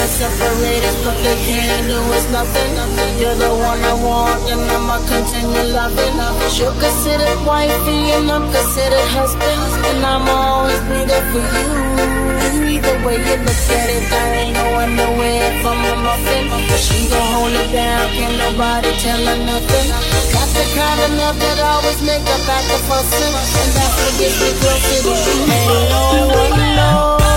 us separated, but they can't do us nothing. You're the one I want, and I'ma continue loving. You're considered wifey, and I'm considered husband, and I'ma always be there for you. Either way you look at it, I ain't going nowhere from a muffin. She gon' hold it down, can't nobody tell her nothing. Got the kind of love that always make up after fussing, and that's what gets me closer to you. Ain't no one knows.